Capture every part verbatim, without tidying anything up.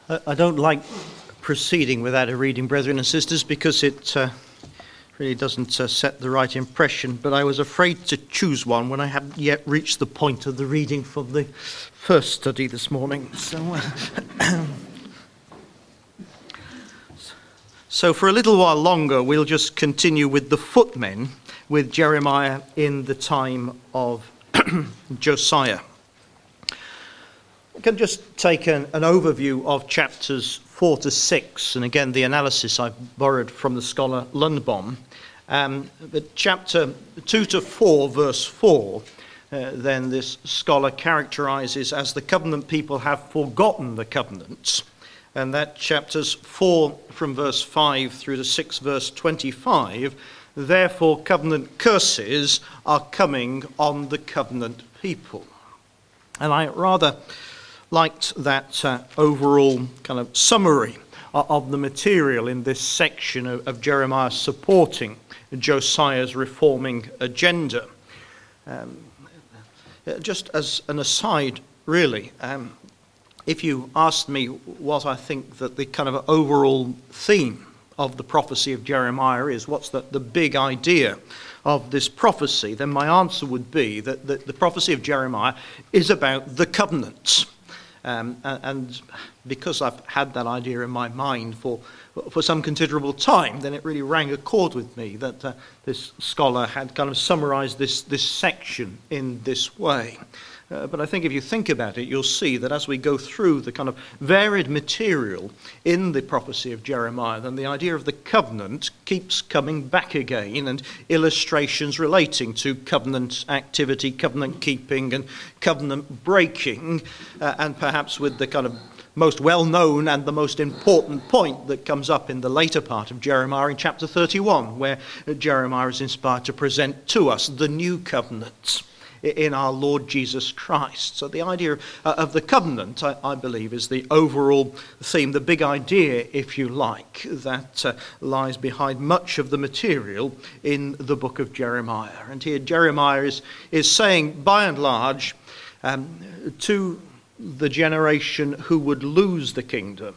I I don't like proceeding without a reading, brethren and sisters, because it uh, really doesn't uh, set the right impression. But I was afraid to choose one when I hadn't yet reached the point of the reading from the first study this morning. So, uh, so for a little while longer, we'll just continue with the footmen, with Jeremiah in the time of Josiah. I can just take an, an overview of chapters four to six, and again the analysis I've borrowed from the scholar Lundbom. Um, but chapter two to four, verse four, uh, then this scholar characterizes as the covenant people have forgotten the covenants, and that chapters four from verse five through to six, verse twenty-five, therefore covenant curses are coming on the covenant people. And I rather liked that uh, overall kind of summary of, of the material in this section of, of Jeremiah supporting Josiah's reforming agenda. Um, just as an aside, really, um, if you asked me what I think that the kind of overall theme of the prophecy of Jeremiah is, what's the, the big idea of this prophecy, then my answer would be that the, the prophecy of Jeremiah is about the covenants. Um, and because I've had that idea in my mind for for some considerable time, then it really rang a chord with me that uh, this scholar had kind of summarized this, this section in this way. Uh, but I think if you think about it, you'll see that as we go through the kind of varied material in the prophecy of Jeremiah, then the idea of the covenant keeps coming back again, and illustrations relating to covenant activity, covenant keeping, and covenant breaking, uh, and perhaps with the kind of most well-known and the most important point that comes up in the later part of Jeremiah in chapter thirty-one, where Jeremiah is inspired to present to us the new covenants in our Lord Jesus Christ. So the idea of the covenant, I, I believe, is the overall theme, the big idea, if you like, that uh, lies behind much of the material in the book of Jeremiah. And here Jeremiah is, is saying, by and large, um, to the generation who would lose the kingdom,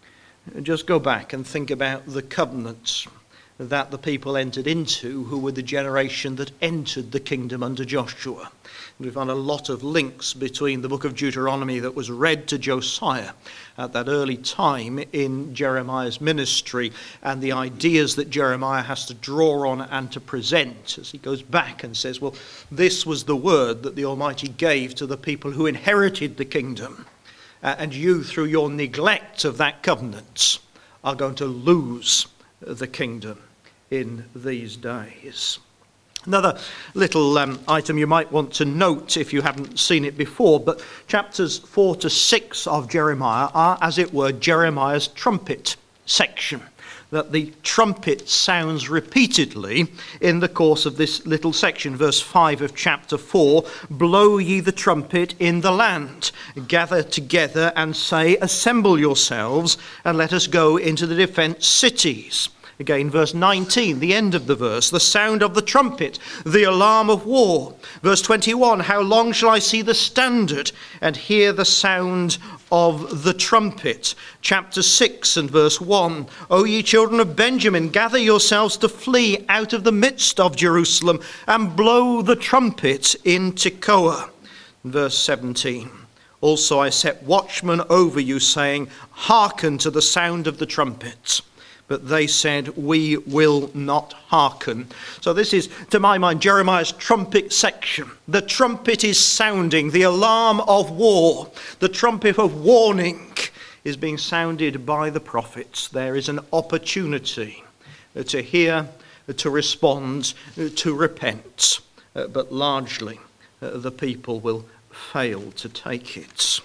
just go back and think about the covenants that the people entered into, who were the generation that entered the kingdom under Joshua. And we find a lot of links between the book of Deuteronomy that was read to Josiah at that early time in Jeremiah's ministry, and the ideas that Jeremiah has to draw on and to present as he goes back and says, well, this was the word that the Almighty gave to the people who inherited the kingdom, uh, and you, through your neglect of that covenant, are going to lose the kingdom in these days. Another little um, item you might want to note if you haven't seen it before, but chapters four to six of Jeremiah are, as it were, Jeremiah's trumpet section. That the trumpet sounds repeatedly in the course of this little section. Verse five of chapter four, blow ye the trumpet in the land, gather together and say, assemble yourselves, and let us go into the defence cities. Again, verse nineteen, the end of the verse, the sound of the trumpet, the alarm of war. Verse twenty-one, how long shall I see the standard and hear the sound of the trumpet? Chapter six and verse one, O ye children of Benjamin, gather yourselves to flee out of the midst of Jerusalem and blow the trumpet in Tekoa. Verse seventeen, also I set watchmen over you, saying, hearken to the sound of the trumpet. But they said, we will not hearken. So this is, to my mind, Jeremiah's trumpet section. The trumpet is sounding, the alarm of war, the trumpet of warning is being sounded by the prophets. There is an opportunity to hear, to respond, to repent. But largely, the people will fail to take it.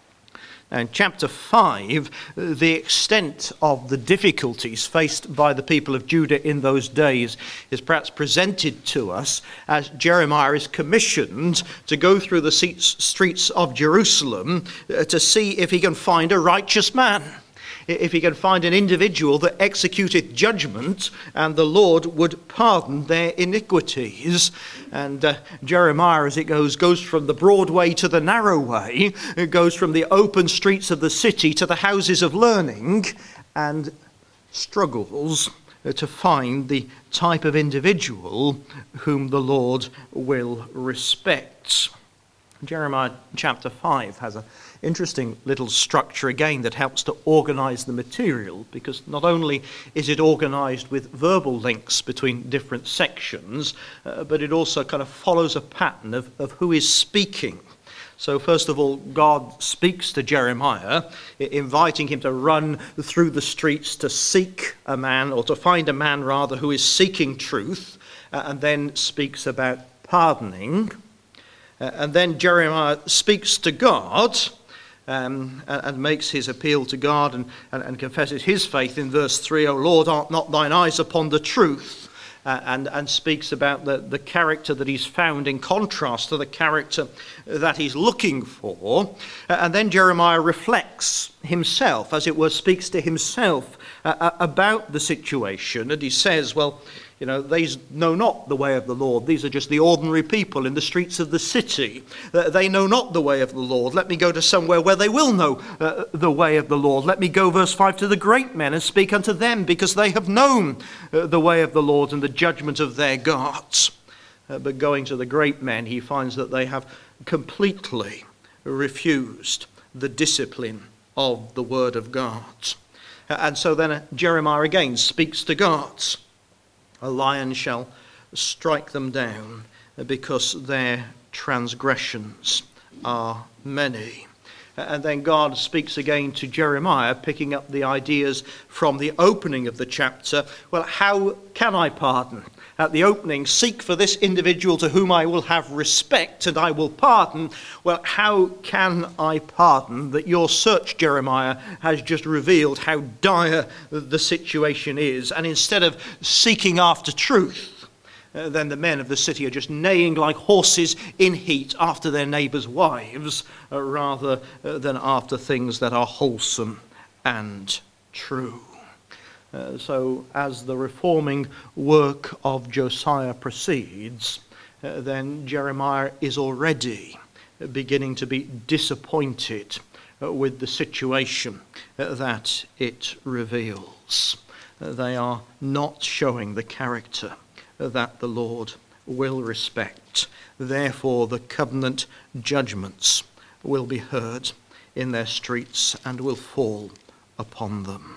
Now, in chapter five, the extent of the difficulties faced by the people of Judah in those days is perhaps presented to us as Jeremiah is commissioned to go through the streets of Jerusalem to see if he can find a righteous man. if he can find an individual that executeth judgment, and the Lord would pardon their iniquities. And uh, Jeremiah, as it goes, goes from the broad way to the narrow way. It goes from the open streets of the city to the houses of learning, and struggles to find the type of individual whom the Lord will respect. Jeremiah chapter five has an interesting little structure again that helps to organize the material, because not only is it organized with verbal links between different sections, uh, but it also kind of follows a pattern of, of who is speaking. So first of all, God speaks to Jeremiah, inviting him to run through the streets to seek a man, or to find a man rather, who is seeking truth, uh, and then speaks about pardoning. Uh, and then Jeremiah speaks to God, um, and, and makes his appeal to God, and, and, and confesses his faith in verse three, O Lord, art not thine eyes upon the truth? Uh, and, and speaks about the, the character that he's found in contrast to the character that he's looking for. Uh, and then Jeremiah reflects himself, as it were, speaks to himself uh, about the situation. And he says, well, you know, they know not the way of the Lord. These are just the ordinary people in the streets of the city. Uh, they know not the way of the Lord. Let me go to somewhere where they will know uh, the way of the Lord. Let me go, verse five, to the great men and speak unto them, because they have known uh, the way of the Lord and the judgment of their gods. Uh, but going to the great men, he finds that they have completely refused the discipline of the word of God. Uh, and so then uh, Jeremiah again speaks to God. A lion shall strike them down, because their transgressions are many. And then God speaks again to Jeremiah, picking up the ideas from the opening of the chapter. Well, how can I pardon? At the opening, seek for this individual to whom I will have respect and I will pardon. Well, how can I pardon? That your search, Jeremiah, has just revealed how dire the situation is. And instead of seeking after truth, uh, then the men of the city are just neighing like horses in heat after their neighbours' wives, uh, rather uh, than after things that are wholesome and true. Uh, so as the reforming work of Josiah proceeds, uh, then Jeremiah is already beginning to be disappointed uh, with the situation uh, that it reveals. Uh, they are not showing the character uh, that the Lord will respect. Therefore, the covenant judgments will be heard in their streets and will fall upon them.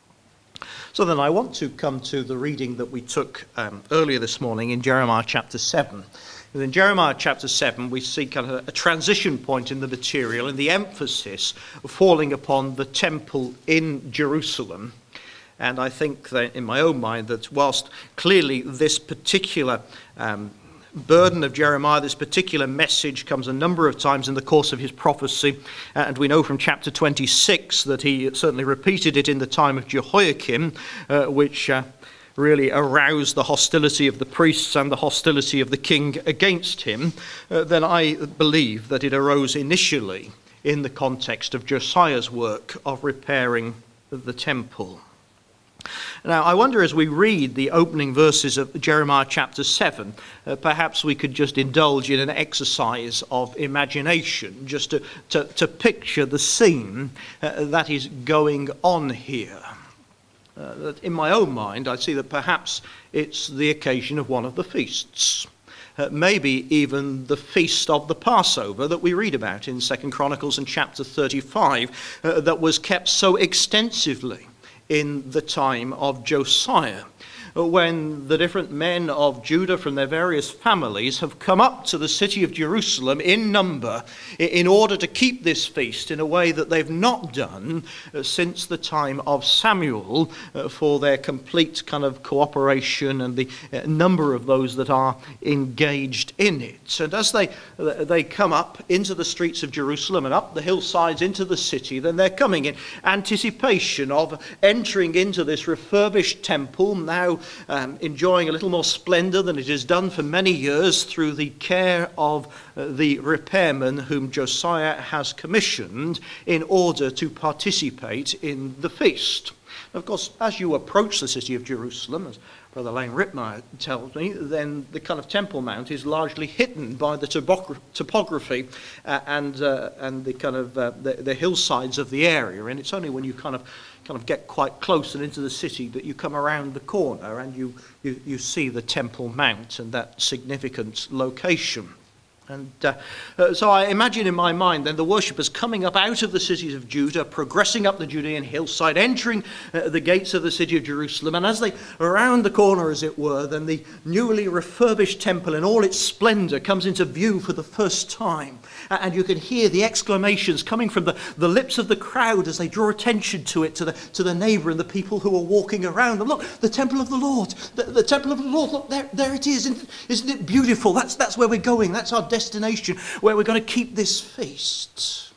So then I want to come to the reading that we took um, earlier this morning in Jeremiah chapter seven. And in Jeremiah chapter seven, we see kind of a transition point in the material, and the emphasis falling upon the temple in Jerusalem. And I think that in my own mind that whilst clearly this particular um, burden of Jeremiah, this particular message comes a number of times in the course of his prophecy, and we know from chapter twenty-six that he certainly repeated it in the time of Jehoiakim, uh, which uh, really aroused the hostility of the priests and the hostility of the king against him, uh, then I believe that it arose initially in the context of Josiah's work of repairing the temple. Now, I wonder, as we read the opening verses of Jeremiah chapter seven, uh, perhaps we could just indulge in an exercise of imagination, just to, to, to picture the scene uh, that is going on here. Uh, that in my own mind, I see that perhaps it's the occasion of one of the feasts. Uh, maybe even the feast of the Passover that we read about in Second Chronicles and chapter thirty-five, uh, that was kept so extensively in the time of Josiah, when the different men of Judah from their various families have come up to the city of Jerusalem in number in order to keep this feast in a way that they've not done since the time of Samuel, for their complete kind of cooperation and the number of those that are engaged in it. And as they they come up into the streets of Jerusalem and up the hillsides into the city, then they're coming in anticipation of entering into this refurbished temple, now now um, enjoying a little more splendour than it has done for many years through the care of uh, the repairmen whom Josiah has commissioned in order to participate in the feast. Of course, as you approach the city of Jerusalem, as Brother Lane Rittmeyer tells me, then the kind of Temple Mount is largely hidden by the topogra- topography uh, and uh, and the kind of uh, the, the hillsides of the area. And it's only when you kind of kind of get quite close and into the city that you come around the corner and you you, you see the Temple Mount and that significant location. And uh, uh, so I imagine in my mind then the worshippers coming up out of the cities of Judah, progressing up the Judean hillside, entering uh, the gates of the city of Jerusalem. And as they around the corner, as it were, then the newly refurbished temple in all its splendour comes into view for the first time. And you can hear the exclamations coming from the, the lips of the crowd as they draw attention to it, to the to the neighbour and the people who are walking around them. Look, the temple of the Lord, the, the temple of the Lord, look, there, there it is. Isn't, isn't it beautiful? That's, that's where we're going. That's our destination, where we're going to keep this feast.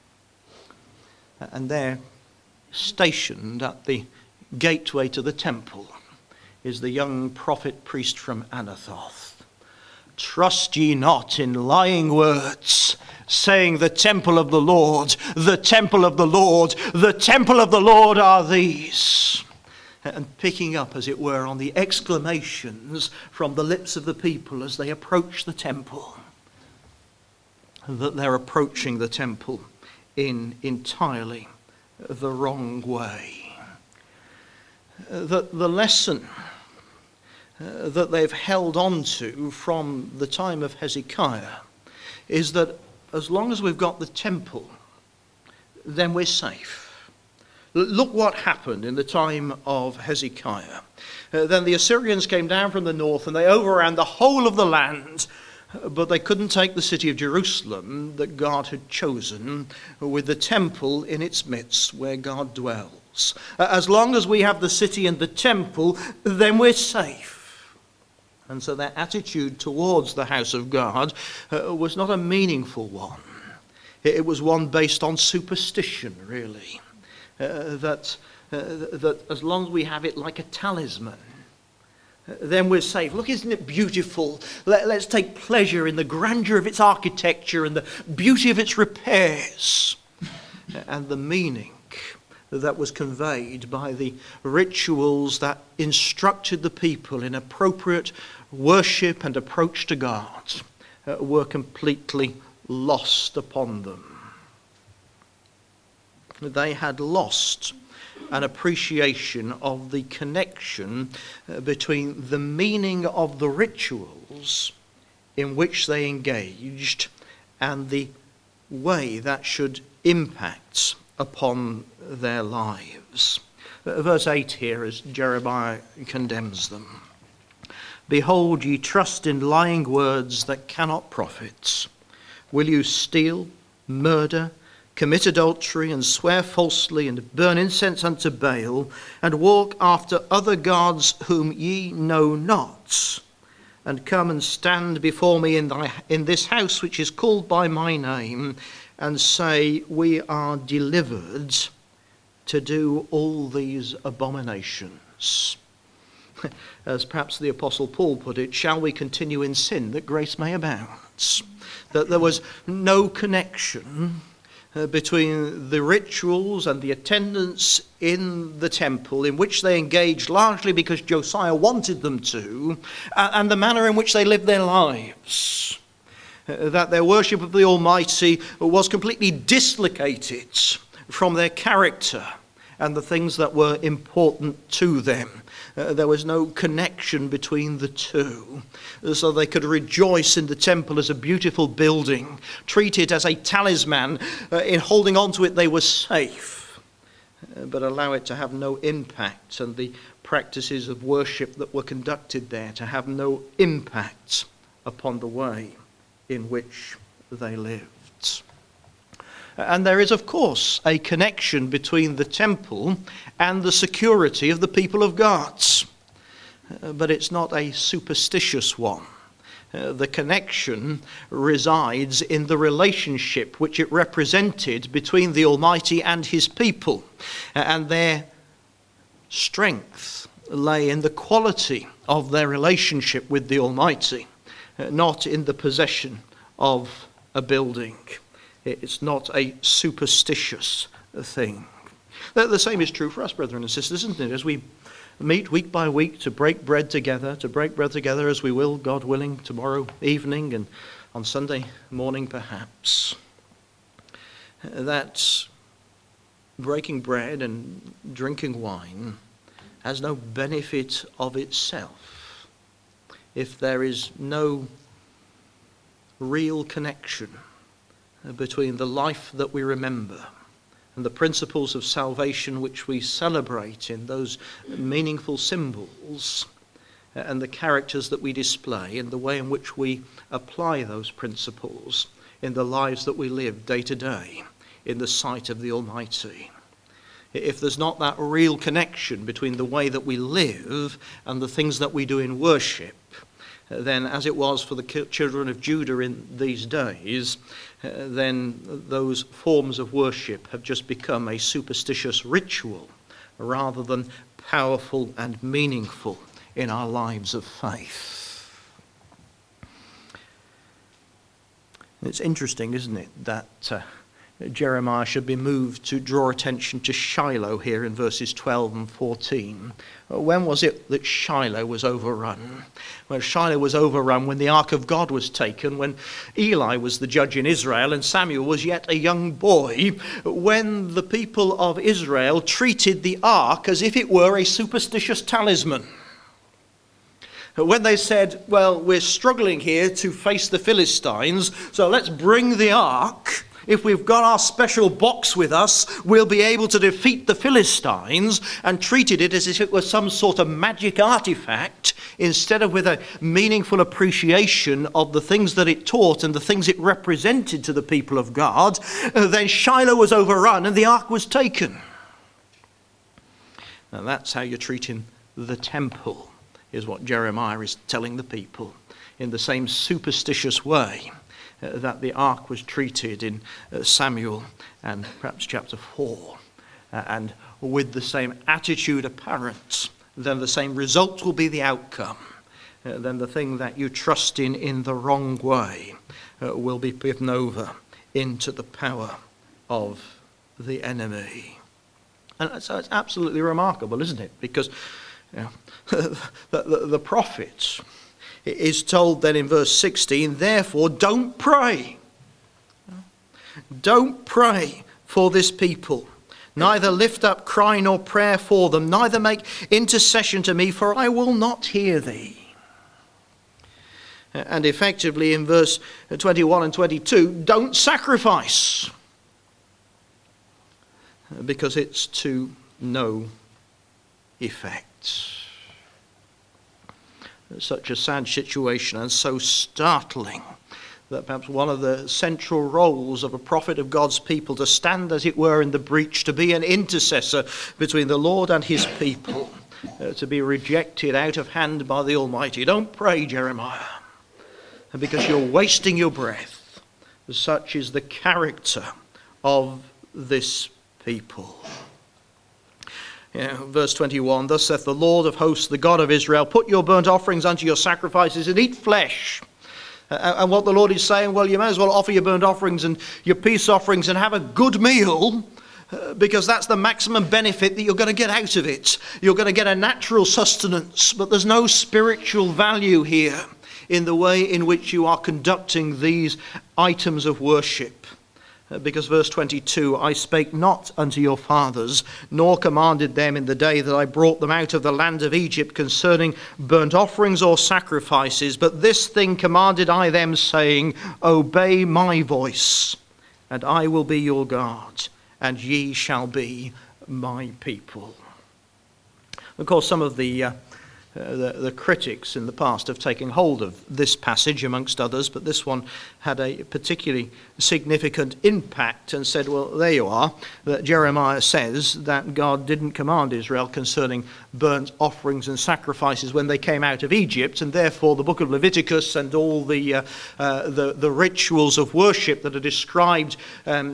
And there, stationed at the gateway to the temple, is the young prophet priest from Anathoth. Trust ye not in lying words, saying the temple of the Lord, the temple of the Lord, the temple of the Lord are these. And picking up, as it were, on the exclamations from the lips of the people as they approach the temple, that they're approaching the temple in entirely the wrong way. That the lesson uh, that they've held on to from the time of Hezekiah is that as long as we've got the temple, then we're safe. Look what happened in the time of Hezekiah. Uh, then the Assyrians came down from the north and they overran the whole of the land, but they couldn't take the city of Jerusalem that God had chosen, with the temple in its midst where God dwells. As long as we have the city and the temple, then we're safe. And so their attitude towards the house of God uh, was not a meaningful one. It was one based on superstition, really. Uh, that, uh, that as long as we have it like a talisman, then we're safe. Look, isn't it beautiful? Let, let's take pleasure in the grandeur of its architecture and the beauty of its repairs. And the meaning that was conveyed by the rituals that instructed the people in appropriate worship and approach to God uh, were completely lost upon them. They had lost an appreciation of the connection uh, between the meaning of the rituals in which they engaged and the way that should impact upon their lives. Uh, verse eight here, as Jeremiah condemns them. Behold, ye trust in lying words that cannot profit. Will you steal, murder, commit adultery, and swear falsely, and burn incense unto Baal, and walk after other gods whom ye know not, and come and stand before me in, thy, in this house which is called by my name, and say, we are delivered to do all these abominations? As perhaps the Apostle Paul put it, shall we continue in sin that grace may abound? That there was no connection uh, between the rituals and the attendance in the temple, in which they engaged largely because Josiah wanted them to, uh, and the manner in which they lived their lives. Uh, that their worship of the Almighty was completely dislocated from their character and the things that were important to them. Uh, there was no connection between the two. So they could rejoice in the temple as a beautiful building, treat it as a talisman. Uh, in holding on to it, they were safe, uh, but allow it to have no impact, and the practices of worship that were conducted there to have no impact upon the way in which they lived. And there is, of course, a connection between the temple and the security of the people of God. Uh, but it's not a superstitious one. Uh, the connection resides in the relationship which it represented between the Almighty and his people, uh, and their strength lay in the quality of their relationship with the Almighty, uh, not in the possession of a building. It's not a superstitious thing. The same is true for us, brethren and sisters, isn't it? As we meet week by week to break bread together, to break bread together as we will, God willing, tomorrow evening and on Sunday morning perhaps, that breaking bread and drinking wine has no benefit of itself if there is no real connection between the life that we remember and the principles of salvation which we celebrate in those meaningful symbols, and the characters that we display, and the way in which we apply those principles in the lives that we live day to day in the sight of the Almighty. If there's not that real connection between the way that we live and the things that we do in worship, then as it was for the children of Judah in these days, uh, then those forms of worship have just become a superstitious ritual rather than powerful and meaningful in our lives of faith. It's interesting, isn't it, that uh, Jeremiah should be moved to draw attention to Shiloh here in verses twelve and fourteen. When was it that Shiloh was overrun? Well, Shiloh was overrun when the Ark of God was taken, when Eli was the judge in Israel and Samuel was yet a young boy, when the people of Israel treated the Ark as if it were a superstitious talisman. When they said, well, we're struggling here to face the Philistines, so let's bring the Ark. If we've got our special box with us, we'll be able to defeat the Philistines, and treated it as if it was some sort of magic artifact instead of with a meaningful appreciation of the things that it taught and the things it represented to the people of God. Then Shiloh was overrun and the ark was taken. Now that's how you're treating the temple, is what Jeremiah is telling the people, in the same superstitious way Uh, that the ark was treated in uh, Samuel and perhaps chapter four, uh, and with the same attitude apparent, then the same result will be the outcome. Uh, then the thing that you trust in in the wrong way uh, will be given over into the power of the enemy. And so it's absolutely remarkable, isn't it? Because you know, the, the, the prophets is told then in verse sixteen, therefore don't pray. Don't pray for this people. Neither lift up cry nor prayer for them. Neither make intercession to me, for I will not hear thee. And effectively in verse twenty-one and twenty-two, don't sacrifice. Because it's to no effect. Such a sad situation, and so startling that perhaps one of the central roles of a prophet of God's people, to stand as it were in the breach, to be an intercessor between the Lord and his people, uh, to be rejected out of hand by the Almighty. Don't pray, Jeremiah, because you're wasting your breath. Such is the character of this people. Yeah, verse twenty-one, thus saith the Lord of hosts, the God of Israel, put your burnt offerings unto your sacrifices and eat flesh. Uh, and what the Lord is saying, well, you may as well offer your burnt offerings and your peace offerings and have a good meal, uh, because that's the maximum benefit that you're going to get out of it. You're going to get a natural sustenance, but there's no spiritual value here in the way in which you are conducting these items of worship. Because verse twenty-two, I spake not unto your fathers, nor commanded them in the day that I brought them out of the land of Egypt concerning burnt offerings or sacrifices, but this thing commanded I them, saying, obey my voice, and I will be your God, and ye shall be my people. Of course, some of the uh, Uh, the, the critics in the past have taken hold of this passage amongst others, but this one had a particularly significant impact and said, well, there you are, that Jeremiah says that God didn't command Israel concerning burnt offerings and sacrifices when they came out of Egypt, and therefore the book of Leviticus and all the uh, uh, the, the rituals of worship that are described um,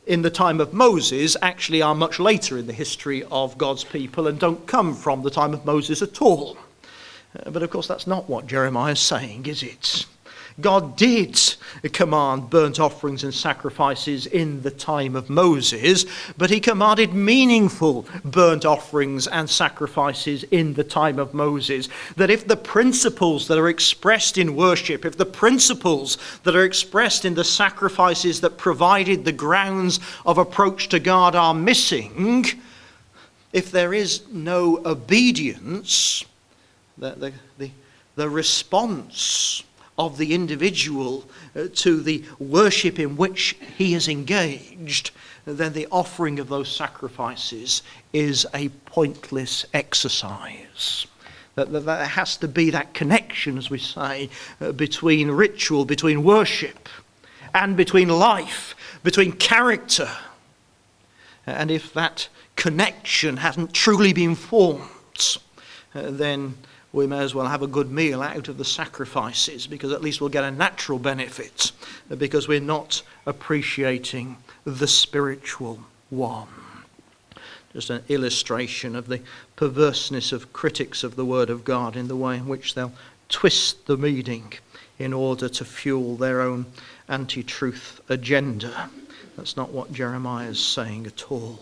in the time of Moses actually are much later in the history of God's people and don't come from the time of Moses at all. Uh, but of course that's not what Jeremiah is saying, is it? God did command burnt offerings and sacrifices in the time of Moses, but he commanded meaningful burnt offerings and sacrifices in the time of Moses. That if the principles that are expressed in worship, if the principles that are expressed in the sacrifices that provided the grounds of approach to God are missing, if there is no obedience, the, the, the, the response of the individual uh, to the worship in which he is engaged, then the offering of those sacrifices is a pointless exercise. That, that there has to be that connection, as we say, uh, between ritual, between worship, and between life, between character. And if that connection hasn't truly been formed, uh, then we may as well have a good meal out of the sacrifices, because at least we'll get a natural benefit, because we're not appreciating the spiritual one. Just an illustration of the perverseness of critics of the Word of God in the way in which they'll twist the meaning in order to fuel their own anti-truth agenda. That's not what Jeremiah is saying at all.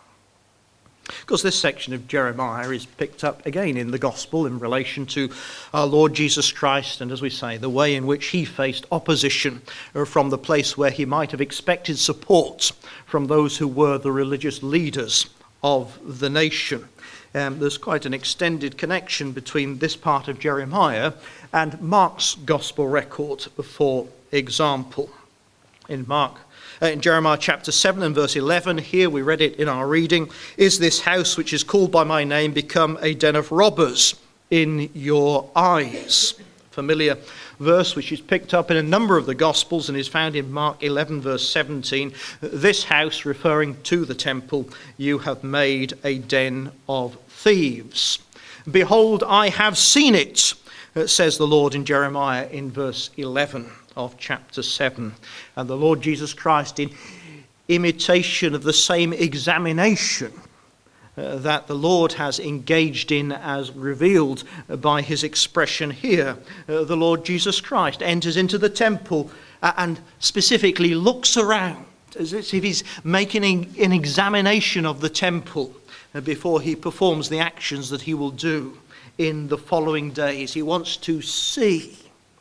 Of course, this section of Jeremiah is picked up again in the Gospel in relation to our Lord Jesus Christ, and as we say, the way in which he faced opposition from the place where he might have expected support from those who were the religious leaders of the nation. Um, there's quite an extended connection between this part of Jeremiah and Mark's Gospel record, for example. In Mark In Jeremiah chapter seven and verse eleven, here we read it in our reading, "Is this house which is called by my name become a den of robbers in your eyes?" Familiar verse which is picked up in a number of the Gospels and is found in Mark eleven verse seventeen. "This house," referring to the temple, "you have made a den of thieves. Behold, I have seen it," says the Lord in Jeremiah in verse eleven of chapter seven. And the Lord Jesus Christ, in imitation of the same examination uh, that the Lord has engaged in as revealed by his expression here, uh, the Lord Jesus Christ enters into the temple uh, and specifically looks around as if he's making an examination of the temple uh, before he performs the actions that he will do in the following days. He wants to see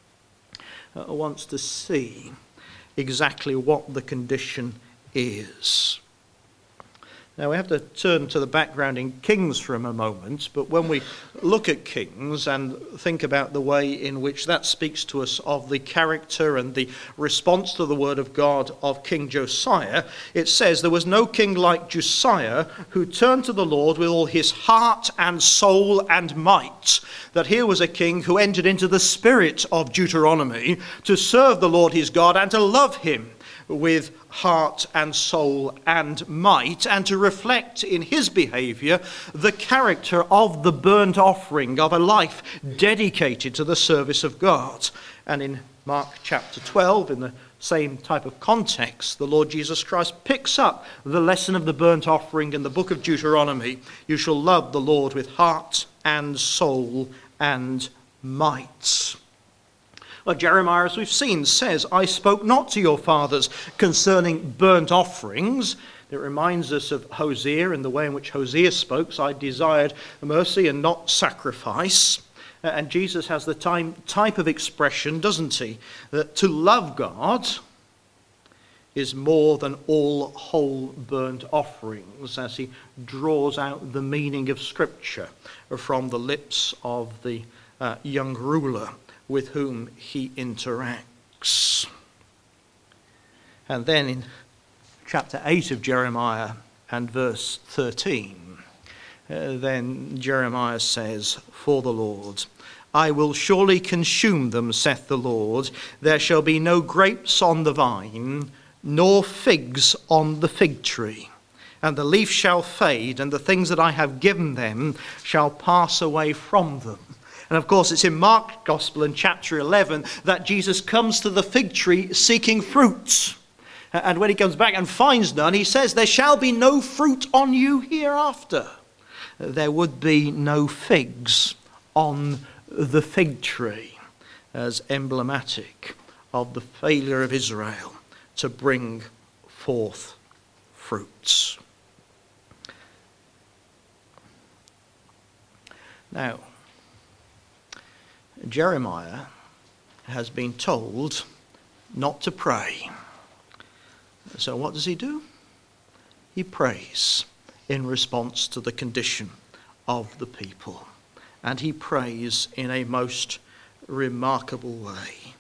Uh, wants to see exactly what the condition is. Now we have to turn to the background in Kings for a moment, but when we look at Kings and think about the way in which that speaks to us of the character and the response to the word of God of King Josiah, it says, "There was no king like Josiah who turned to the Lord with all his heart and soul and might." That here was a king who entered into the spirit of Deuteronomy to serve the Lord his God and to love him with heart and soul and might, and to reflect in his behavior the character of the burnt offering of a life dedicated to the service of God. And in Mark chapter twelve, in the same type of context, the Lord Jesus Christ picks up the lesson of the burnt offering in the book of Deuteronomy. "You shall love the Lord with heart and soul and might." Well, Jeremiah, as we've seen, says, "I spoke not to your fathers concerning burnt offerings." It reminds us of Hosea and the way in which Hosea spoke. "So I desired mercy and not sacrifice." And Jesus has the time, type of expression, doesn't he? That to love God is more than all whole burnt offerings, as he draws out the meaning of Scripture from the lips of the uh, young ruler with whom he interacts. And then in chapter eight of Jeremiah and verse thirteen, uh, then Jeremiah says, "For the Lord, I will surely consume them, saith the Lord. There shall be no grapes on the vine, nor figs on the fig tree. And the leaf shall fade, and the things that I have given them shall pass away from them." And of course, it's in Mark's Gospel in chapter eleven that Jesus comes to the fig tree seeking fruits. And when he comes back and finds none, he says, there shall be no fruit on you hereafter. There would be no figs on the fig tree, as emblematic of the failure of Israel to bring forth fruits. Now, Jeremiah has been told not to pray. So what does he do? He prays in response to the condition of the people. And he prays in a most remarkable way.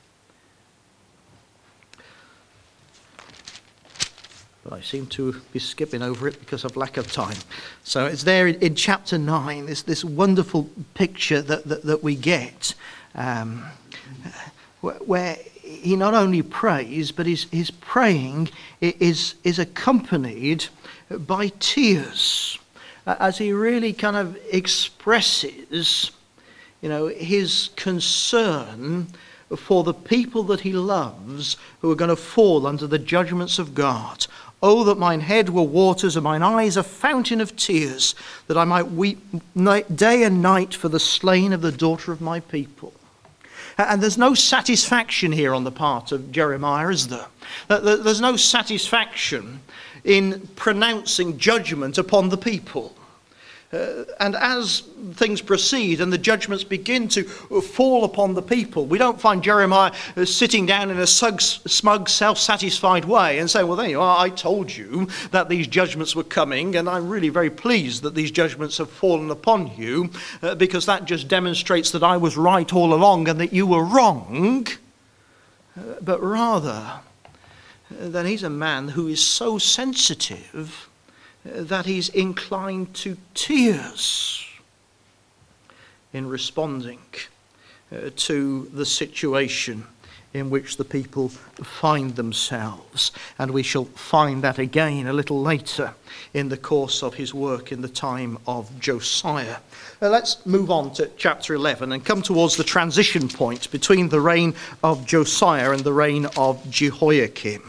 But I seem to be skipping over it because of lack of time. So it's there in, in chapter nine, this, this wonderful picture that, that, that we get, um, where, where he not only prays, but his, his praying is, is accompanied by tears, as he really kind of expresses, you know, his concern for the people that he loves who are going to fall under the judgments of God. Oh, that mine head were waters and mine eyes a fountain of tears, that I might weep night, day and night for the slain of the daughter of my people. And there's no satisfaction here on the part of Jeremiah, is there? There's no satisfaction in pronouncing judgment upon the people. Uh, and as things proceed and the judgments begin to fall upon the people, we don't find Jeremiah sitting down in a smug, self-satisfied way and saying, well, there you are, I told you that these judgments were coming, and I'm really very pleased that these judgments have fallen upon you, uh, because that just demonstrates that I was right all along and that you were wrong. Uh, but rather, uh, that he's a man who is so sensitive that he's inclined to tears in responding uh, to the situation in which the people find themselves. And we shall find that again a little later in the course of his work in the time of Josiah. Uh, let's move on to chapter eleven and come towards the transition point between the reign of Josiah and the reign of Jehoiakim.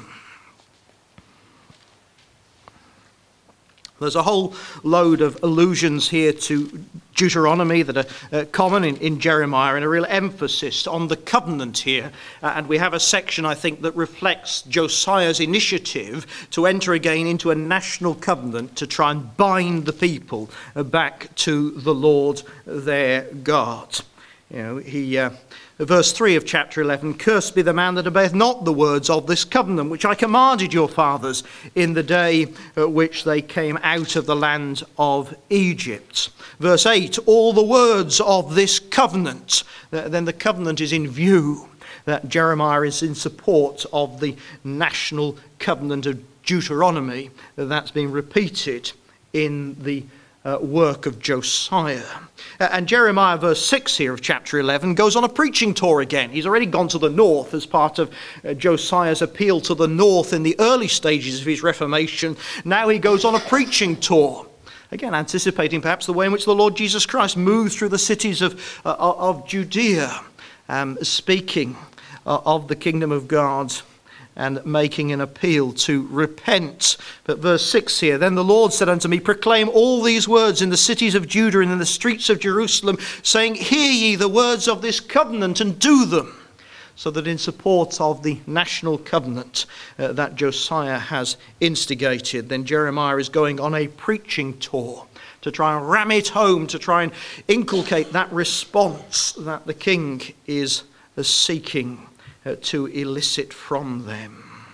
There's a whole load of allusions here to Deuteronomy that are uh, common in, in Jeremiah, and a real emphasis on the covenant here. Uh, and we have a section, I think, that reflects Josiah's initiative to enter again into a national covenant to try and bind the people uh, back to the Lord their God. You know, he... Uh, Verse three of chapter eleven, cursed be the man that obeyeth not the words of this covenant, which I commanded your fathers in the day at which they came out of the land of Egypt. Verse eight, all the words of this covenant. Then the covenant is in view. That Jeremiah is in support of the national covenant of Deuteronomy. That's being repeated in the Uh, work of Josiah. Uh, and Jeremiah, verse six here of chapter eleven, goes on a preaching tour again. He's already gone to the north as part of uh, Josiah's appeal to the north in the early stages of his Reformation. Now he goes on a preaching tour. Again, anticipating perhaps the way in which the Lord Jesus Christ moved through the cities of, uh, of Judea, um, speaking uh, of the kingdom of God and making an appeal to repent. But verse six here, then the Lord said unto me, proclaim all these words in the cities of Judah and in the streets of Jerusalem, saying, hear ye the words of this covenant and do them. So that in support of the national covenant uh, that Josiah has instigated, then Jeremiah is going on a preaching tour to try and ram it home, to try and inculcate that response that the king is uh, seeking Uh, to elicit from them.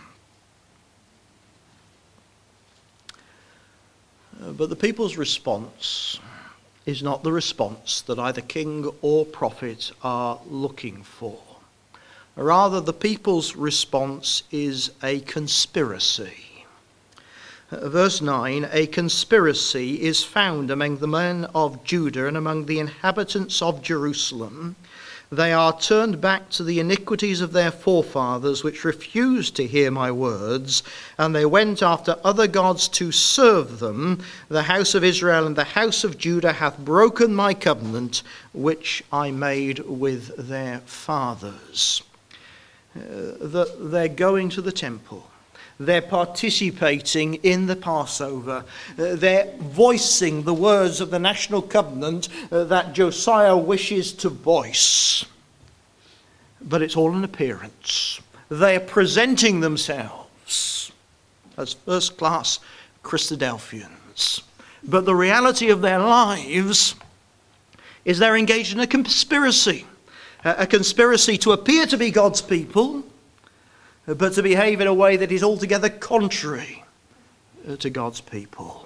Uh, but the people's response is not the response that either king or prophet are looking for. Rather, the people's response is a conspiracy. Uh, verse nine, a conspiracy is found among the men of Judah and among the inhabitants of Jerusalem. They are turned back to the iniquities of their forefathers, which refused to hear my words, and they went after other gods to serve them. The house of Israel and the house of Judah hath broken my covenant, which I made with their fathers. Uh, the, they're going to the temple. They're participating in the Passover. Uh, they're voicing the words of the national covenant uh, that Josiah wishes to voice. But it's all an appearance. They're presenting themselves as first-class Christadelphians. But the reality of their lives is they're engaged in a conspiracy. A conspiracy to appear to be God's people, but to behave in a way that is altogether contrary to God's people.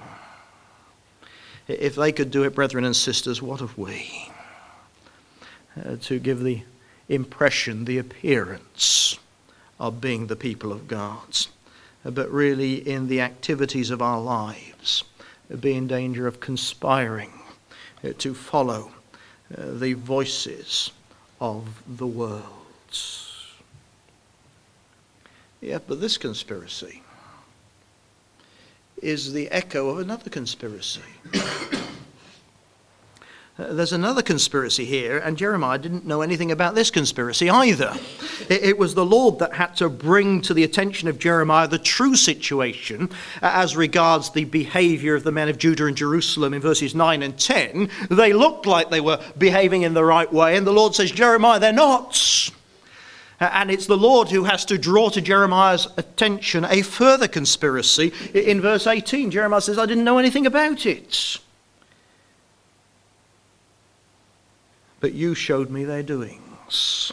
If they could do it, brethren and sisters, what have we? Uh, to give the impression, the appearance of being the people of God, but really in the activities of our lives, be in danger of conspiring uh, to follow uh, the voices of the world. Yeah, but this conspiracy is the echo of another conspiracy. There's another conspiracy here, and Jeremiah didn't know anything about this conspiracy either. It was the Lord that had to bring to the attention of Jeremiah the true situation as regards the behavior of the men of Judah and Jerusalem in verses nine and ten. They looked like they were behaving in the right way, and the Lord says, Jeremiah, they're not. And it's the Lord who has to draw to Jeremiah's attention a further conspiracy. In verse eighteen, Jeremiah says, I didn't know anything about it, but you showed me their doings.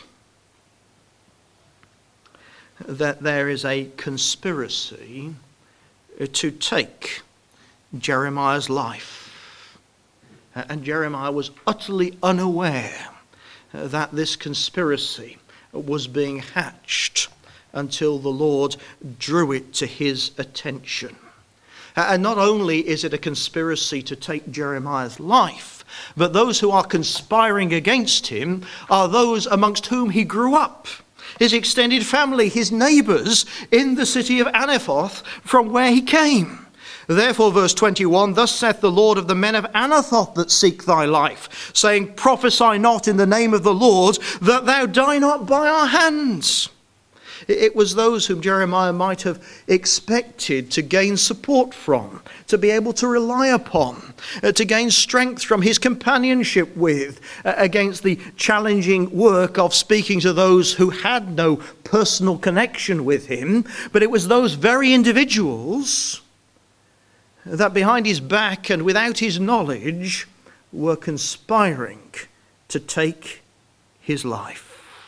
That there is a conspiracy to take Jeremiah's life. And Jeremiah was utterly unaware that this conspiracy was being hatched until the Lord drew it to his attention. And not only is it a conspiracy to take Jeremiah's life, but those who are conspiring against him are those amongst whom he grew up. His extended family, his neighbours in the city of Anathoth from where he came. Therefore, verse twenty-one, thus saith the Lord of the men of Anathoth that seek thy life, saying, prophesy not in the name of the Lord, that thou die not by our hands. It was those whom Jeremiah might have expected to gain support from, to be able to rely upon, uh, to gain strength from his companionship with, uh, against the challenging work of speaking to those who had no personal connection with him. But it was those very individuals that behind his back and without his knowledge were conspiring to take his life.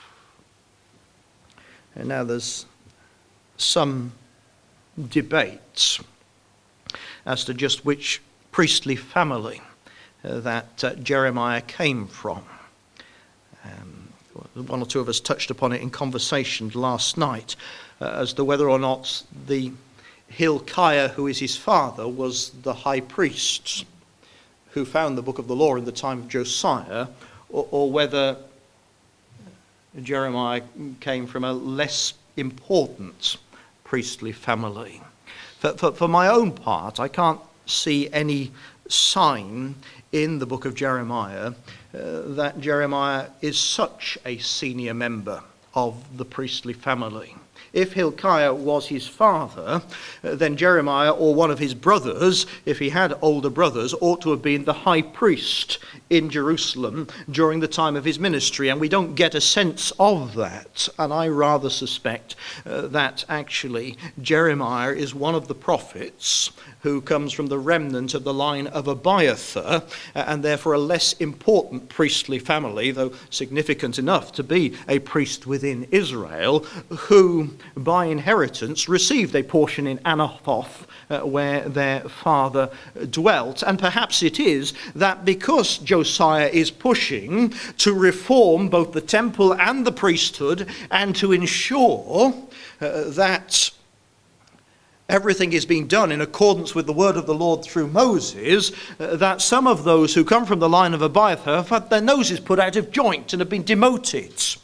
And now there's some debate as to just which priestly family uh, that uh, Jeremiah came from. Um, one or two of us touched upon it in conversation last night uh, as to whether or not the Hilkiah, who is his father, was the high priest who found the book of the law in the time of Josiah, or, or whether Jeremiah came from a less important priestly family. For, for, for my own part, I can't see any sign in the book of Jeremiah uh, that Jeremiah is such a senior member of the priestly family. If Hilkiah was his father, then Jeremiah or one of his brothers, if he had older brothers, ought to have been the high priest in Jerusalem during the time of his ministry. And we don't get a sense of that. And I rather suspect uh, that actually Jeremiah is one of the prophets who comes from the remnant of the line of Abiathar, and therefore a less important priestly family, though significant enough to be a priest within Israel, who by inheritance received a portion in Anathoth uh, where their father dwelt. And perhaps it is that because Josiah is pushing to reform both the temple and the priesthood and to ensure uh, that everything is being done in accordance with the word of the Lord through Moses, uh, that some of those who come from the line of Abiathar have had their noses put out of joint and have been demoted.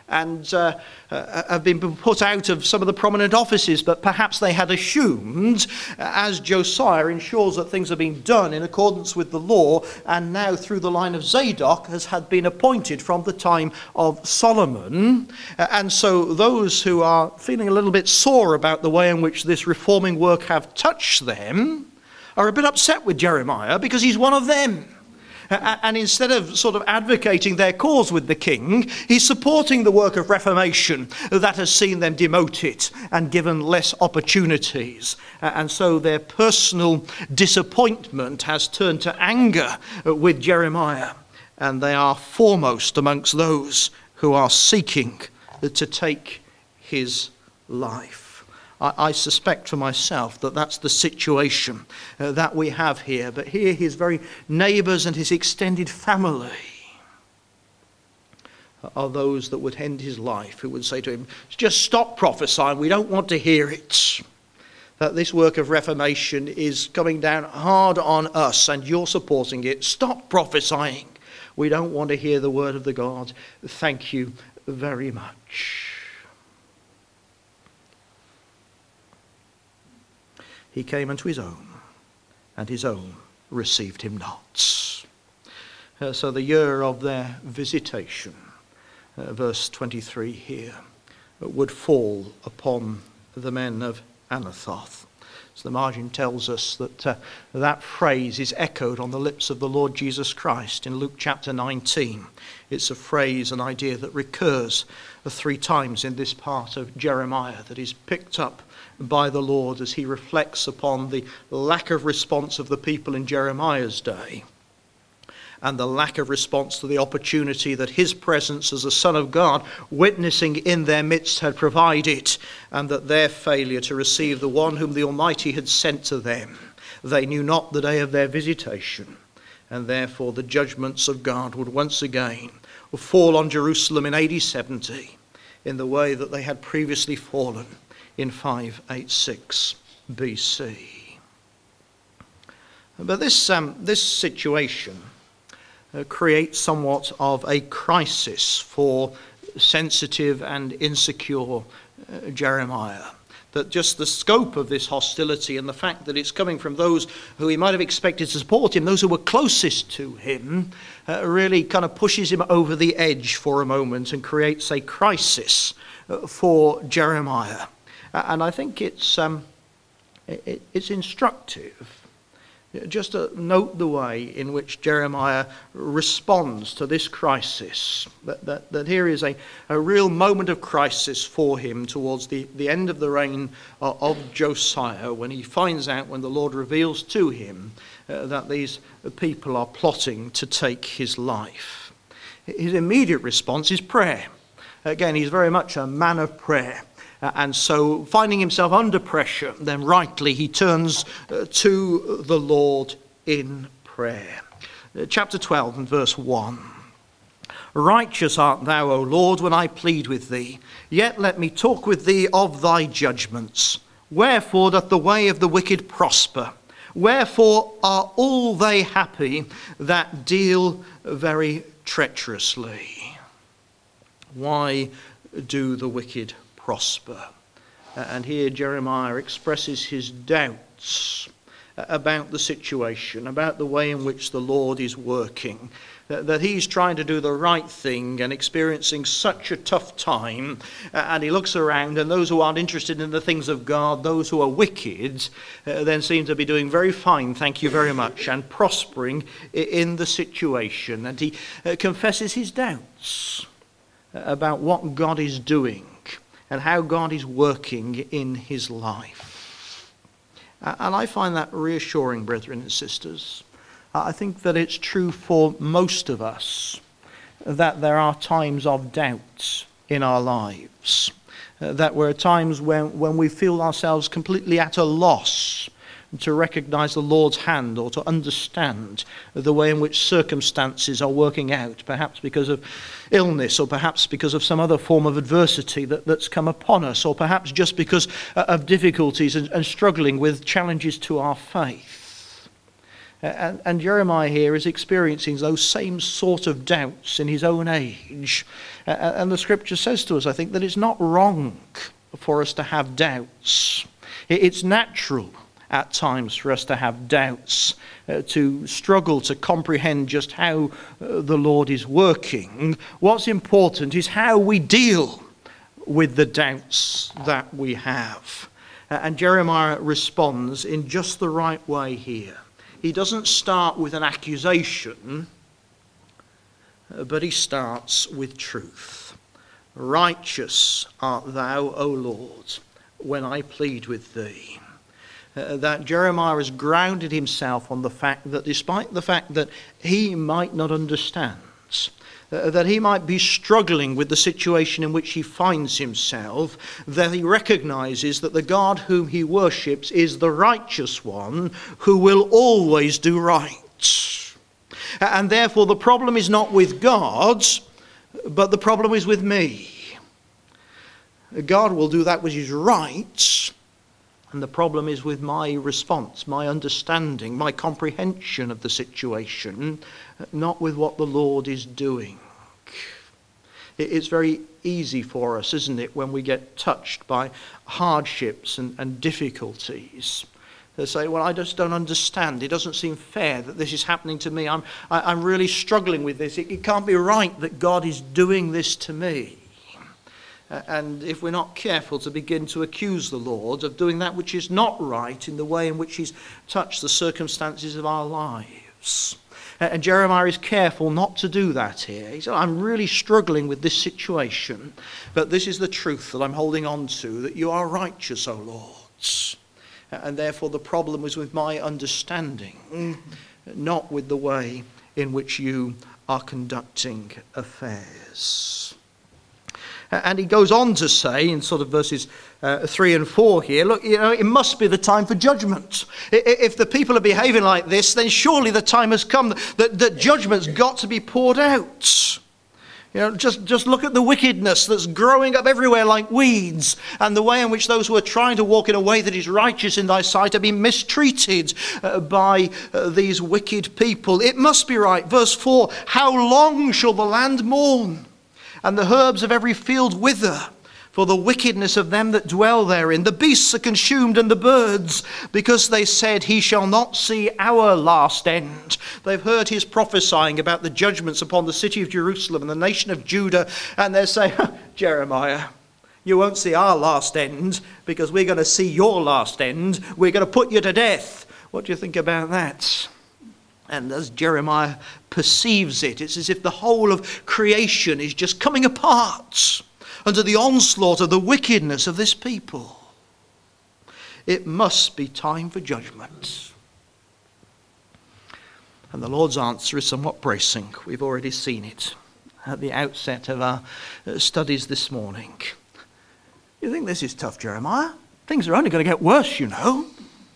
and uh, uh, have been put out of some of the prominent offices, but perhaps they had assumed, as Josiah ensures that things are being done in accordance with the law, and now through the line of Zadok has had been appointed from the time of Solomon. And so those who are feeling a little bit sore about the way in which this reforming work have touched them are a bit upset with Jeremiah because he's one of them. And instead of sort of advocating their cause with the king, he's supporting the work of reformation that has seen them demoted and given less opportunities. And so their personal disappointment has turned to anger with Jeremiah. And they are foremost amongst those who are seeking to take his life. I suspect for myself that that's the situation uh, that we have here. But here his very neighbours and his extended family are those that would end his life, who would say to him, just stop prophesying, we don't want to hear it. That this work of reformation is coming down hard on us and you're supporting it. Stop prophesying. We don't want to hear the word of the God. Thank you very much. He came unto his own, and his own received him not. Uh, so the year of their visitation, uh, verse twenty-three here, uh, would fall upon the men of Anathoth. So the margin tells us that uh, that phrase is echoed on the lips of the Lord Jesus Christ in Luke chapter nineteen. It's a phrase, an idea that recurs uh, three times in this part of Jeremiah, that is picked up by the Lord as he reflects upon the lack of response of the people in Jeremiah's day and the lack of response to the opportunity that his presence as a Son of God witnessing in their midst had provided, and that their failure to receive the one whom the Almighty had sent to them. They knew not the day of their visitation, and therefore the judgments of God would once again fall on Jerusalem in A D seventy in the way that they had previously fallen in five eighty-six B C. But this, um, this situation uh, creates somewhat of a crisis for sensitive and insecure uh, Jeremiah. That just the scope of this hostility and the fact that it's coming from those who he might have expected to support him, those who were closest to him, uh, really kind of pushes him over the edge for a moment and creates a crisis uh, for Jeremiah. And I think it's um, it, it's instructive just to note the way in which Jeremiah responds to this crisis. That, that, that here is a, a real moment of crisis for him towards the, the end of the reign of, of Josiah, when he finds out, when the Lord reveals to him uh, that these people are plotting to take his life. His immediate response is prayer. Again, he's very much a man of prayer. Uh, and so finding himself under pressure, then rightly he turns uh, to the Lord in prayer. Uh, chapter twelve and verse one. Righteous art thou, O Lord, when I plead with thee. Yet let me talk with thee of thy judgments. Wherefore doth the way of the wicked prosper? Wherefore are all they happy that deal very treacherously? Why do the wicked prosper? And here Jeremiah expresses his doubts about the situation, about the way in which the Lord is working, that he's trying to do the right thing and experiencing such a tough time, and he looks around, and those who aren't interested in the things of God, those who are wicked, uh, then seem to be doing very fine, thank you very much, and prospering in the situation. And he uh, confesses his doubts about what God is doing and how God is working in his life. And I find that reassuring, brethren and sisters. I think that it's true for most of us that there are times of doubt in our lives, that there are times when, when we feel ourselves completely at a loss to recognize the Lord's hand or to understand the way in which circumstances are working out, perhaps because of illness or perhaps because of some other form of adversity that, that's come upon us, or perhaps just because of difficulties and, and struggling with challenges to our faith. And, and Jeremiah here is experiencing those same sort of doubts in his own age. And the scripture says to us, I think, that it's not wrong for us to have doubts. It's natural at times for us to have doubts, uh, to struggle to comprehend just how uh, the Lord is working. What's important is how we deal with the doubts that we have. Uh, and Jeremiah responds in just the right way here. He doesn't start with an accusation, uh, but he starts with truth. Righteous art thou, O Lord, when I plead with thee. Uh, that Jeremiah has grounded himself on the fact that despite the fact that he might not understand, uh, that he might be struggling with the situation in which he finds himself, that he recognizes that the God whom he worships is the righteous one who will always do right. And therefore the problem is not with God, but the problem is with me. God will do that which is right, and the problem is with my response, my understanding, my comprehension of the situation, not with what the Lord is doing. It's very easy for us, isn't it, when we get touched by hardships and, and difficulties. They say, well, I just don't understand. It doesn't seem fair that this is happening to me. I'm, I, I'm really struggling with this. It, it can't be right that God is doing this to me. And if we're not careful to begin to accuse the Lord of doing that which is not right in the way in which he's touched the circumstances of our lives. And Jeremiah is careful not to do that here. He said, I'm really struggling with this situation, but this is the truth that I'm holding on to, that you are righteous, O Lord. And therefore the problem was with my understanding, not with the way in which you are conducting affairs. And he goes on to say in sort of verses uh, three and four here, look, you know, it must be the time for judgment. If the people are behaving like this, then surely the time has come that, that judgment's got to be poured out. You know, just, just look at the wickedness that's growing up everywhere like weeds, and the way in which those who are trying to walk in a way that is righteous in thy sight are being mistreated uh, by uh, these wicked people. It must be right. Verse four, how long shall the land mourn, and the herbs of every field wither, for the wickedness of them that dwell therein? The beasts are consumed and the birds, because they said, he shall not see our last end. They've heard his prophesying about the judgments upon the city of Jerusalem and the nation of Judah, and they say, Jeremiah, you won't see our last end, because we're going to see your last end. We're going to put you to death. What do you think about that? And as Jeremiah perceives it, it's as if the whole of creation is just coming apart under the onslaught of the wickedness of this people. It must be time for judgment. And the Lord's answer is somewhat bracing. We've already seen it at the outset of our studies this morning. You think this is tough, Jeremiah? Things are only going to get worse, you know.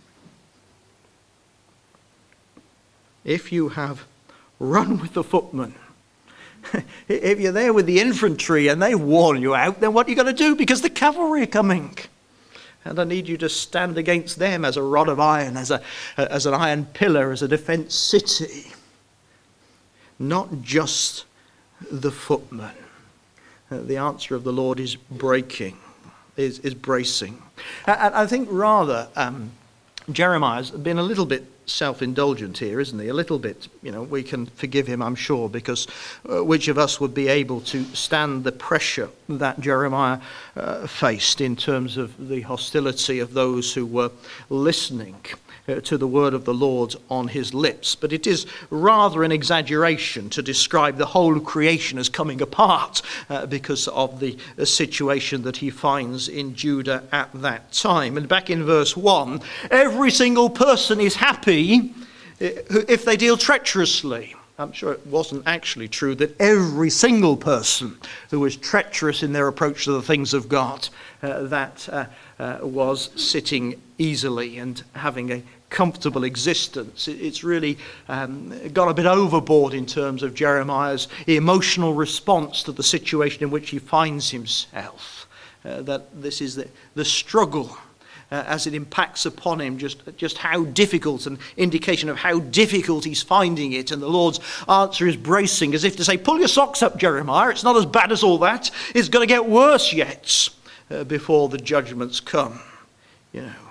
If you have run with the footmen, if you're there with the infantry and they warn you out, then what are you going to do? Because the cavalry are coming. And I need you to stand against them as a rod of iron, as a as an iron pillar, as a defence city. Not just the footmen. Uh, the answer of the Lord is breaking, is, is bracing. And I think rather um, Jeremiah's been a little bit self-indulgent here, isn't he? A little bit, you know, we can forgive him, I'm sure, because uh, which of us would be able to stand the pressure that Jeremiah uh, faced in terms of the hostility of those who were listening uh, to the word of the Lord on his lips? But it is rather an exaggeration to describe the whole creation as coming apart uh, because of the uh, situation that he finds in Judah at that time. And back in verse one, every single person is happy if they deal treacherously. I'm sure it wasn't actually true that every single person who was treacherous in their approach to the things of God, uh, that uh, uh, was sitting easily and having a comfortable existence. It's really um, gone a bit overboard in terms of Jeremiah's emotional response to the situation in which he finds himself. Uh, that this is the, the struggle uh, as it impacts upon him just, just how difficult, an indication of how difficult he's finding it. And the Lord's answer is bracing, as if to say, pull your socks up, Jeremiah. It's not as bad as all that. It's going to get worse yet uh, before the judgments come. You know,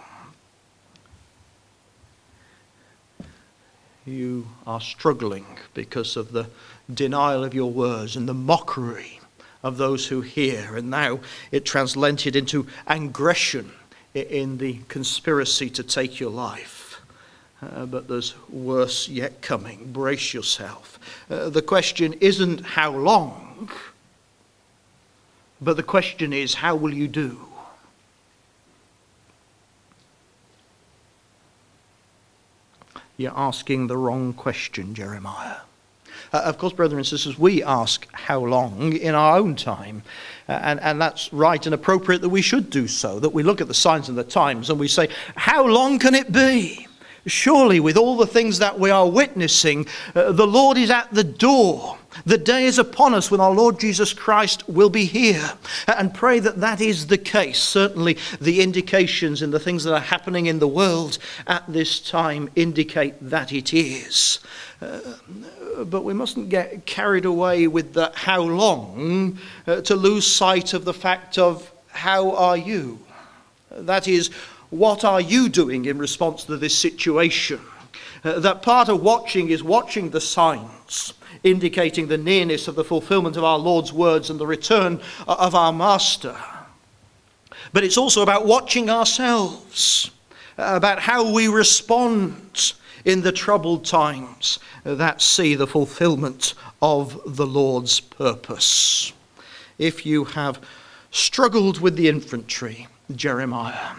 you are struggling because of the denial of your words and the mockery of those who hear. And now it translated into aggression in the conspiracy to take your life. Uh, but there's worse yet coming. Brace yourself. Uh, the question isn't how long, but the question is, how will you do? You're asking the wrong question, Jeremiah. Uh, of course, brothers and sisters, we ask how long in our own time. Uh, and, and that's right and appropriate that we should do so, that we look at the signs and the times and we say, how long can it be? Surely, with all the things that we are witnessing, uh, the Lord is at the door. The day is upon us when our Lord Jesus Christ will be here. And pray that that is the case. Certainly, the indications in the things that are happening in the world at this time indicate that it is. Uh, but we mustn't get carried away with the how long uh, to lose sight of the fact of how are you? That is, what are you doing in response to this situation? Uh, that part of watching is watching the signs, indicating the nearness of the fulfillment of our Lord's words and the return of our Master. But it's also about watching ourselves, about how we respond in the troubled times that see the fulfillment of the Lord's purpose. If you have struggled with the infantry, Jeremiah,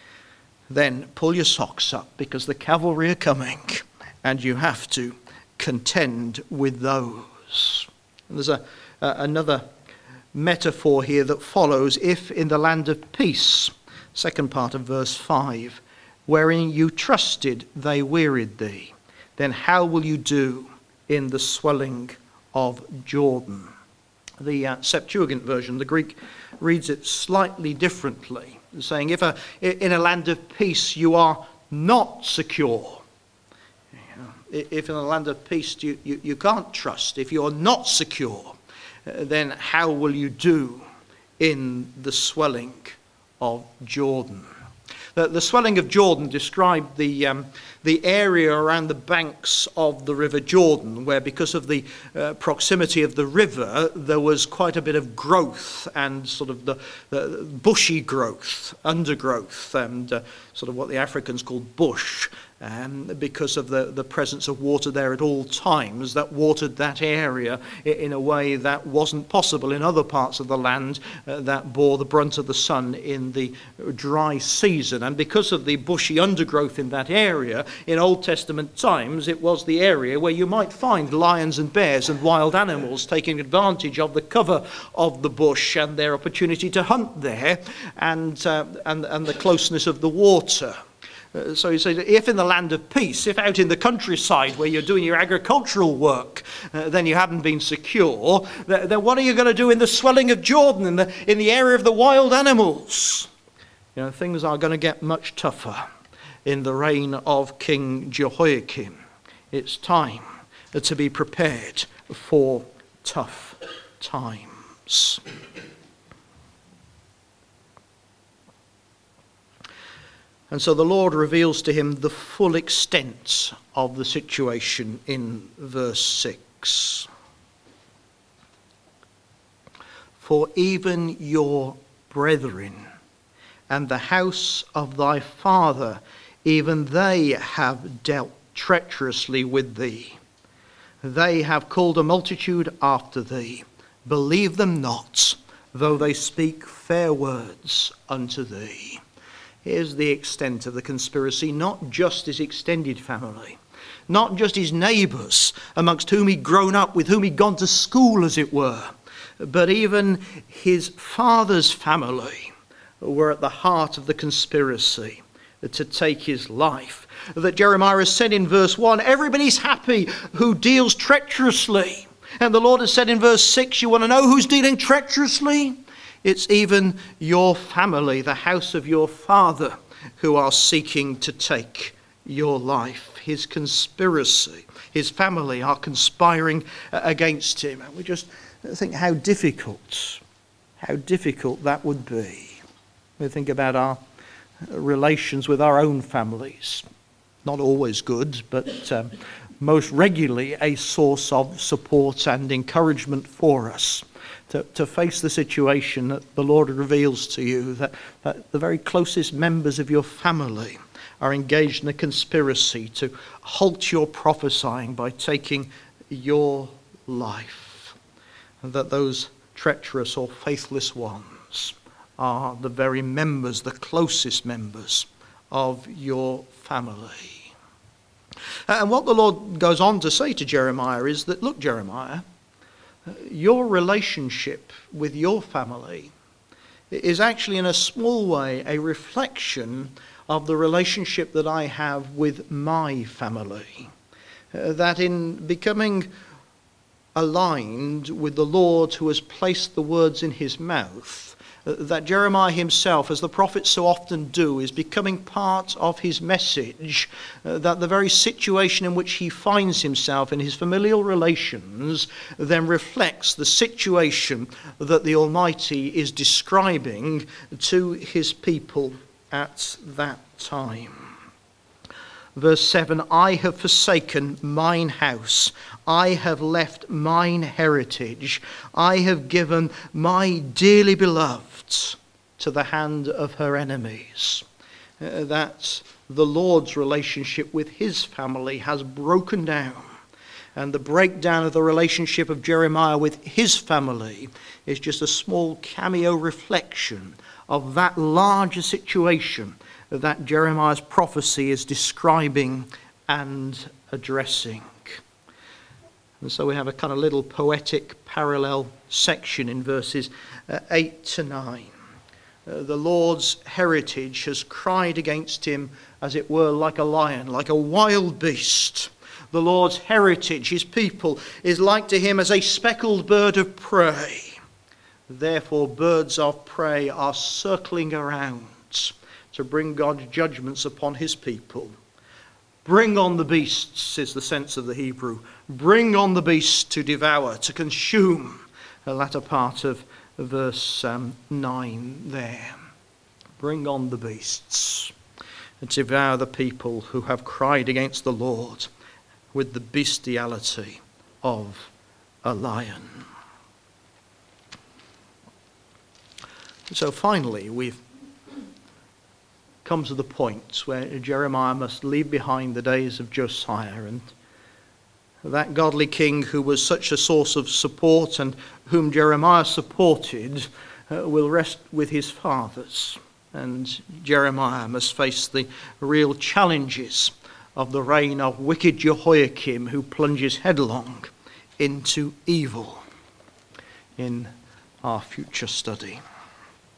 then pull your socks up, because the cavalry are coming and you have to contend with those. And there's a, uh, another metaphor here that follows. If in the land of peace, second part of verse five, wherein you trusted they wearied thee, then how will you do in the swelling of Jordan? The uh, Septuagint version, the Greek, reads it slightly differently, saying if a, in a land of peace you are not secure. If in a land of peace you, you, you can't trust, if you're not secure, then how will you do in the swelling of Jordan? The, the swelling of Jordan described the um, the area around the banks of the River Jordan, where because of the uh, proximity of the river, there was quite a bit of growth and sort of the, the bushy growth, undergrowth, and uh, sort of what the Africans called bush. Um, because of the, the presence of water there at all times, that watered that area in a way that wasn't possible in other parts of the land uh, that bore the brunt of the sun in the dry season. And because of the bushy undergrowth in that area, in Old Testament times, it was the area where you might find lions and bears and wild animals taking advantage of the cover of the bush and their opportunity to hunt there, and uh, and, and the closeness of the water. Uh, so he said, if in the land of peace, if out in the countryside where you're doing your agricultural work, uh, then you haven't been secure, th- then what are you going to do in the swelling of Jordan, in the, in the area of the wild animals? You know, things are going to get much tougher in the reign of King Jehoiakim. It's time to be prepared for tough times. And so the Lord reveals to him the full extent of the situation in verse six. For even your brethren and the house of thy father, even they have dealt treacherously with thee. They have called a multitude after thee. Believe them not, though they speak fair words unto thee. Here's the extent of the conspiracy, not just his extended family, not just his neighbours, amongst whom he'd grown up, with whom he'd gone to school, as it were, but even his father's family were at the heart of the conspiracy to take his life. That Jeremiah has said in verse one, everybody's happy who deals treacherously. And the Lord has said in verse six, you want to know who's dealing treacherously? It's even your family, the house of your father, who are seeking to take your life. His conspiracy, his family are conspiring against him. And we just think how difficult, how difficult that would be. We think about our relations with our own families. Not always good, but um, most regularly a source of support and encouragement for us to, to face the situation that the Lord reveals to you, that, that the very closest members of your family are engaged in a conspiracy to halt your prophesying by taking your life, and that those treacherous or faithless ones are the very members, the closest members of your family. And what the Lord goes on to say to Jeremiah is that, look, Jeremiah, your relationship with your family is actually in a small way a reflection of the relationship that I have with my family. Uh, that in becoming aligned with the Lord who has placed the words in his mouth, uh, that Jeremiah himself, as the prophets so often do, is becoming part of his message, uh, that the very situation in which he finds himself in his familial relations then reflects the situation that the Almighty is describing to his people at that time. Verse seven, I have forsaken mine house, I have left mine heritage, I have given my dearly beloved to the hand of her enemies. Uh, that the Lord's relationship with his family has broken down, and the breakdown of the relationship of Jeremiah with his family is just a small cameo reflection of that larger situation that Jeremiah's prophecy is describing and addressing. And so we have a kind of little poetic parallel section in verses uh, eight to nine. Uh, the Lord's heritage has cried against him, as it were, like a lion, like a wild beast. The Lord's heritage, his people, is like to him as a speckled bird of prey. Therefore, birds of prey are circling around to bring God's judgments upon his people. Bring on the beasts, is the sense of the Hebrew. Bring on the beasts to devour, to consume. The latter part of verse um, nine there. Bring on the beasts and devour the people who have cried against the Lord with the bestiality of a lion. So finally, we've come to the point where Jeremiah must leave behind the days of Josiah, and that godly king who was such a source of support and whom Jeremiah supported uh, will rest with his fathers. And Jeremiah must face the real challenges of the reign of wicked Jehoiakim, who plunges headlong into evil, in our future study.